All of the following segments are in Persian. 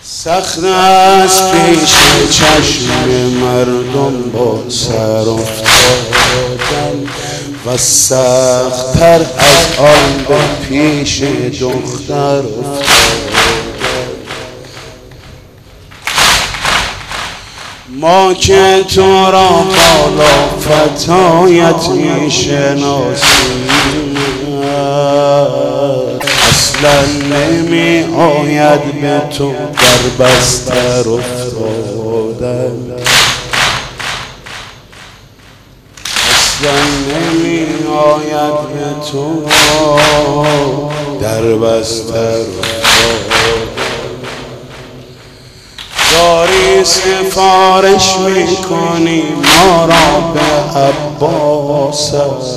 سخت است پیش چشم مردم با سر افتادن و سخت‌تر از آن به پیش دختر افتادن. ما که تو را بالا فتایت میشناسیم اصلا نمی آید به تو در بستر افتادن. اصلا نمی آید به تو در بستر افتادن. داری سفارش میکنی ما را به عباس،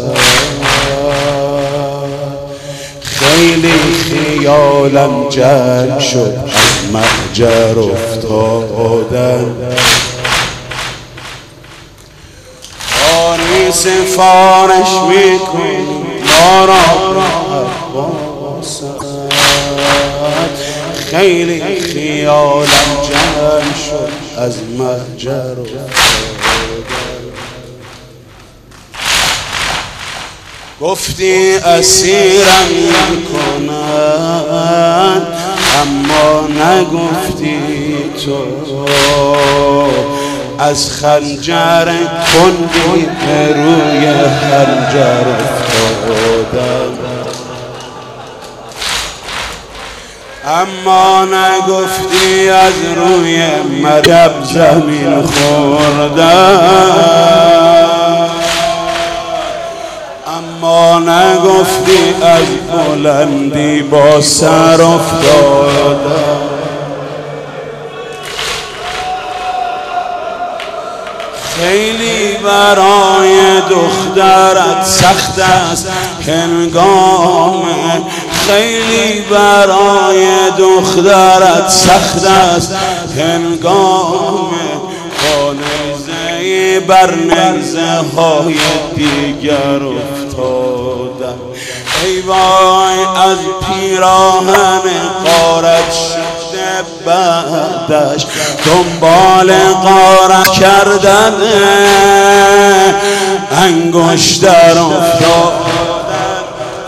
خیلی خیالم جمع شد از محجر افتادن. داری سفارش میکنی ما را به عباس، خیلی خیالم جمع شد از محجر افتادن. گفتی اسیرم میکنن اما نگفتی تو از خنجر کندی به روی خنجر افتادن. اما نگفتی از روی مرکب زمین خوردن. اما نگفتی از بلندی با سر افتادن. خیلی برای دخترت سخت است هنگام، خیلی برای دخترت سخت است هنگام با نیزه بر نیزه های دیگر افتادن. ای وای از پیراهن غارت شده بعدش دنبال غارت کردن انگشتر افتادن.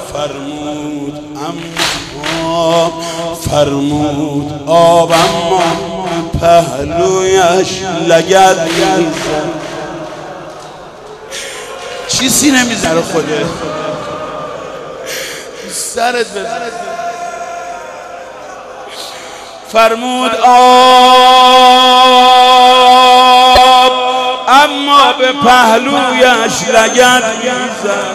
فرمود آب اما پهلویش لگد میزن. چی سینه میزنه خوده سرت بزن. فرمود آب اما به پهلویش لگد میزن.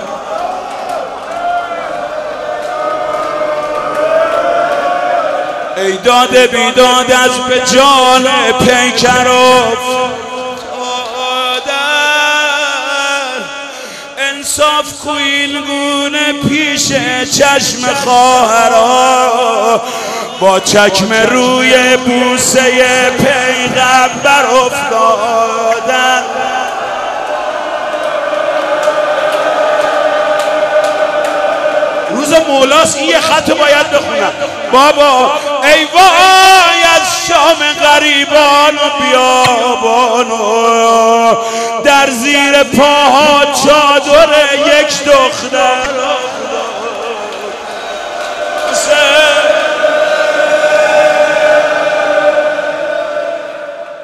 ای داده بیداد از به جان پیکر افتادن. انصاف کوین گونه پیش چشم خواهرها با چکم روی بوسه پیغمبر افتادن. روز مولاست این یه خط باید بخونم بابا. ای وای از شام غریبان و بیابان و در زیر پاها چادر یک دختر